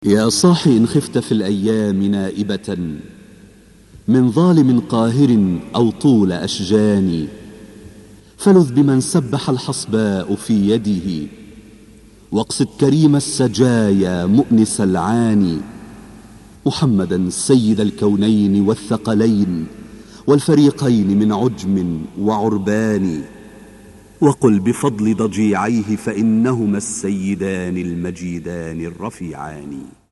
يا صاح إن خفت في الأيام نائبة من ظالم قاهر أو طول أشجان، فلذ بمن سبح الحصباء في يده، واقصد كريم السجايا مؤنس العاني، محمدا سيد الكونين والثقلين والفريقين من عجم وعربان، وقل بفضل ضجيعيه فإنهما السيدان المجيدان الرفيعان.